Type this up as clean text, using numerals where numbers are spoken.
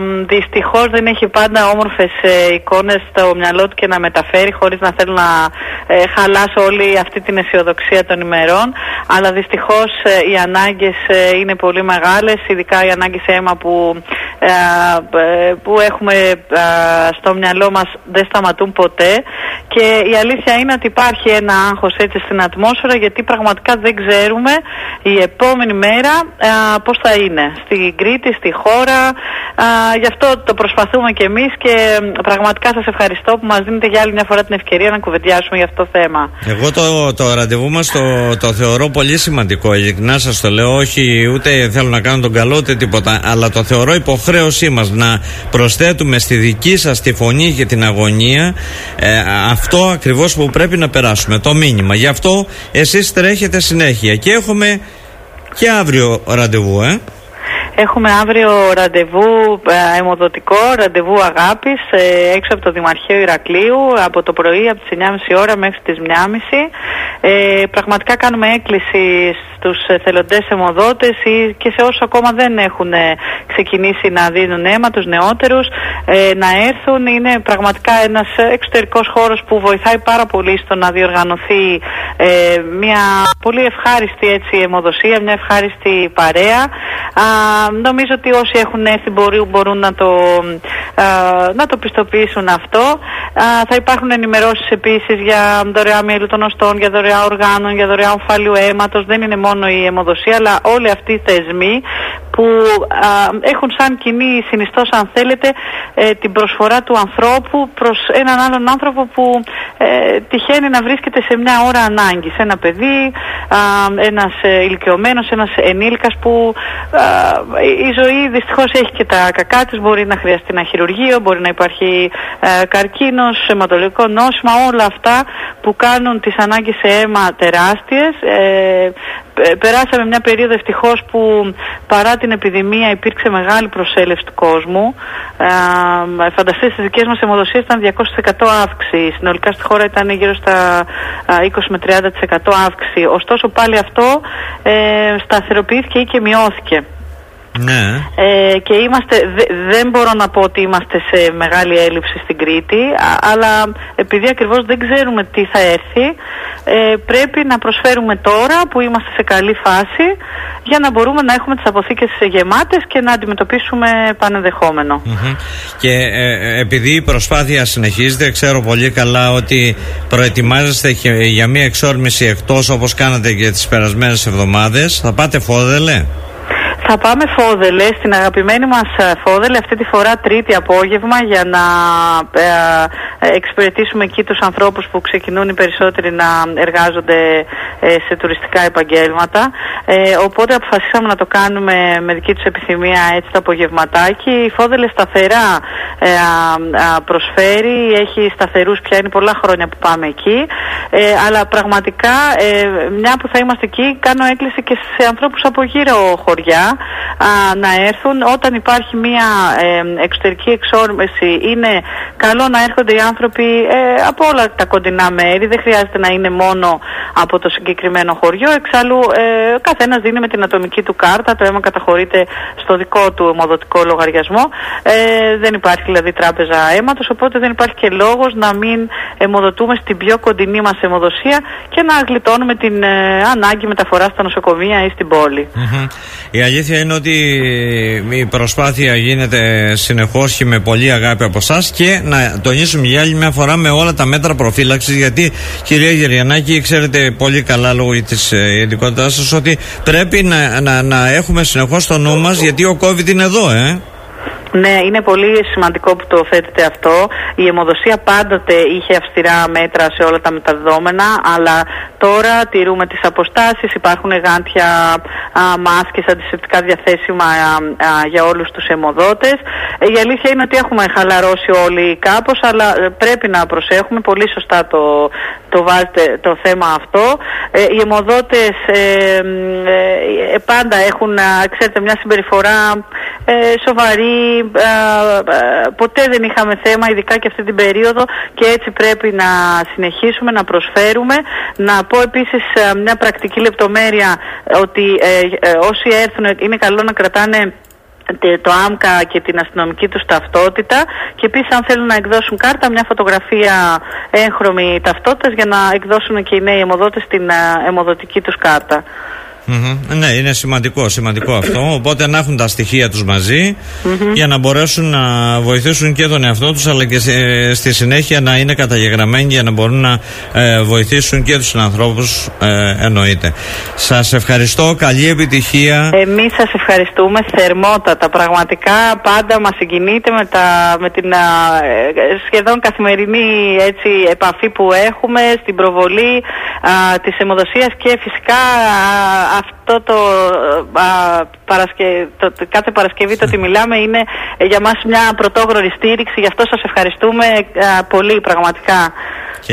δυστυχώς δεν έχει πάντα όμορφες εικόνες στο μυαλό του και να μεταφέρει, χωρίς να θέλω να χαλάσω όλη αυτή την αισιοδοξία των ημερών, αλλά δυστυχώς οι ανάγκες είναι πολύ μεγάλες, ειδικά οι ανάγκες αίμα που έχουμε στο μυαλό μας δεν σταματούν ποτέ, και η αλήθεια είναι ότι υπάρχει ένα άγχος έτσι στην ατμόσφαιρα, γιατί πραγματικά δεν ξέρουμε η επόμενη μέρα πώς θα είναι στην Κρήτη, στη χώρα. Γι' αυτό το προσπαθούμε κι εμείς και πραγματικά σας ευχαριστώ που μας δίνετε για άλλη μια φορά την ευκαιρία να κουβεντιάσουμε για αυτό το θέμα. Εγώ το ραντεβού μας το θεωρώ πολύ σημαντικό, ειλικρινά σας το λέω, όχι ούτε θέλω να κάνω τον καλό ούτε τίποτα, αλλά το θεωρώ υποχρέωσή μας να προσθέτουμε στη δική σας τη φωνή και την αγωνία αυτό ακριβώς που πρέπει να περάσουμε, το μήνυμα. Γι' αυτό εσείς τρέχετε συνέχεια και έχουμε και αύριο ραντεβού, Έχουμε αύριο ραντεβού αιμοδοτικό, ραντεβού αγάπης, έξω από το Δημαρχείο Ηρακλείου, από το πρωί, από τις 9.30 ώρα μέχρι τις 1.30. Πραγματικά κάνουμε έκκληση στους εθελοντές αιμοδότες και σε όσους ακόμα δεν έχουν ξεκινήσει να δίνουν αίμα, τους νεότερους, να έρθουν. Είναι πραγματικά ένας εξωτερικός χώρος που βοηθάει πάρα πολύ στο να διοργανωθεί μια πολύ ευχάριστη αιμοδοσία, μια ευχάριστη παρέα. Νομίζω ότι όσοι έχουν έρθει μπορούν να το πιστοποιήσουν αυτό. Θα υπάρχουν ενημερώσεις επίσης για δωρεά μυελού των οστών, για δωρεά οργάνων, για δωρεά ομφάλιου αίματος. Δεν είναι μόνο η αιμοδοσία, αλλά όλοι αυτοί οι θεσμοί που έχουν σαν κοινή συνιστόσα, αν θέλετε, την προσφορά του ανθρώπου προς έναν άλλον άνθρωπο που τυχαίνει να βρίσκεται σε μια ώρα ανάγκης. Ένα παιδί, ένας ηλικιωμένος, ένας ενήλικας που η ζωή δυστυχώς έχει και τα κακά της. Μπορεί να χρειαστεί ένα χειρουργείο, μπορεί να υπάρχει καρκίνος, αιματολογικό νόσημα, όλα αυτά που κάνουν τις ανάγκες σε αίμα τεράστιες. Περάσαμε μια περίοδο ευτυχώς που παρά την επιδημία υπήρξε μεγάλη προσέλευση του κόσμου. Φανταστείτε, στις δικές μας αιμοδοσίες ήταν 200% αύξηση. Συνολικά στη χώρα ήταν γύρω στα 20 με 30% αύξηση. Ωστόσο πάλι αυτό σταθεροποιήθηκε ή και μειώθηκε. Ναι. Και δεν μπορώ να πω ότι είμαστε σε μεγάλη έλλειψη στην Κρήτη, αλλά επειδή ακριβώς δεν ξέρουμε τι θα έρθει, πρέπει να προσφέρουμε τώρα που είμαστε σε καλή φάση για να μπορούμε να έχουμε τις αποθήκες γεμάτες και να αντιμετωπίσουμε πανενδεχόμενο. Και επειδή η προσπάθεια συνεχίζεται, ξέρω πολύ καλά ότι προετοιμάζεστε για μια εξόρμηση εκτός, όπως κάνατε και τις περασμένες εβδομάδες. Θα πάτε Φόδελε? Θα πάμε Φόδελε, στην αγαπημένη μας Φόδελε, αυτή τη φορά Τρίτη απόγευμα, για να εξυπηρετήσουμε εκεί τους ανθρώπους που ξεκινούν οι περισσότεροι να εργάζονται σε τουριστικά επαγγέλματα. Οπότε αποφασίσαμε να το κάνουμε με δική τους επιθυμία έτσι το απογευματάκι. Η Φόδελε σταθερά προσφέρει, έχει σταθερούς πια, είναι πολλά χρόνια που πάμε εκεί. Αλλά πραγματικά μια που θα είμαστε εκεί, κάνω έκκληση και σε ανθρώπους από γύρω χωριά να έρθουν. Όταν υπάρχει μια εξωτερική εξόρμηση, είναι καλό να έρχονται οι άνθρωποι από όλα τα κοντινά μέρη. Δεν χρειάζεται να είναι μόνο από το συγκεκριμένο χωριό. Εξάλλου καθένας δίνει με την ατομική του κάρτα, το αίμα καταχωρείται στο δικό του αιμοδοτικό λογαριασμό. Δεν υπάρχει δηλαδή τράπεζα αίματος, οπότε δεν υπάρχει και λόγος να μην αιμοδοτούμε στην πιο κοντινή μας αιμοδοσία και να γλιτώνουμε την ανάγκη μεταφοράς στα νοσοκομεία ή στην πόλη. Η αλήθεια είναι ότι η προσπάθεια γίνεται συνεχώς και με πολύ αγάπη από εσάς, και να τονίσουμε για άλλη μια φορά με όλα τα μέτρα προφύλαξης, γιατί κυρία Γεριανάκη, ξέρετε πολύ καλά λόγω της ειδικότητάς σας ότι πρέπει να έχουμε συνεχώς στο νου μας, γιατί ο COVID είναι εδώ, Ναι, είναι πολύ σημαντικό που το θέτετε αυτό. Η αιμοδοσία πάντοτε είχε αυστηρά μέτρα σε όλα τα μεταδεδόμενα, αλλά τώρα τηρούμε τις αποστάσεις, υπάρχουν γάντια, μάσκες, αντισηπτικά διαθέσιμα για όλους τους αιμοδότες. Η αλήθεια είναι ότι έχουμε χαλαρώσει όλοι κάπως, αλλά πρέπει να προσέχουμε. Πολύ σωστά το βάζετε το θέμα αυτό. Οι αιμοδότες πάντα έχουν, ξέρετε, μια συμπεριφορά σοβαρή. Ποτέ δεν είχαμε θέμα, ειδικά και αυτή την περίοδο, και έτσι πρέπει να συνεχίσουμε να προσφέρουμε. Να πω επίσης μια πρακτική λεπτομέρεια, ότι όσοι έρθουν είναι καλό να κρατάνε το άμκα και την αστυνομική τους ταυτότητα, και επίσης αν θέλουν να εκδώσουν κάρτα, μια φωτογραφία έγχρωμη ταυτότητας για να εκδώσουν και οι νέοι αιμοδότες την αιμοδοτική τους κάρτα. Ναι, είναι σημαντικό αυτό. Οπότε να έχουν τα στοιχεία τους μαζί για να μπορέσουν να βοηθήσουν και τον εαυτό τους, αλλά και στη συνέχεια να είναι καταγεγραμμένοι για να μπορούν να βοηθήσουν και τους συνανθρώπους, εννοείται. Σας ευχαριστώ, καλή επιτυχία. Εμείς σας ευχαριστούμε θερμότατα. Πραγματικά πάντα μας συγκινείτε με την σχεδόν καθημερινή επαφή που έχουμε στην προβολή της αιμοδοσίας, και φυσικά αυτό κάθε Παρασκευή το ότι μιλάμε είναι για μας μια πρωτόγνωρη στήριξη. Γι' αυτό σας ευχαριστούμε πολύ, πραγματικά.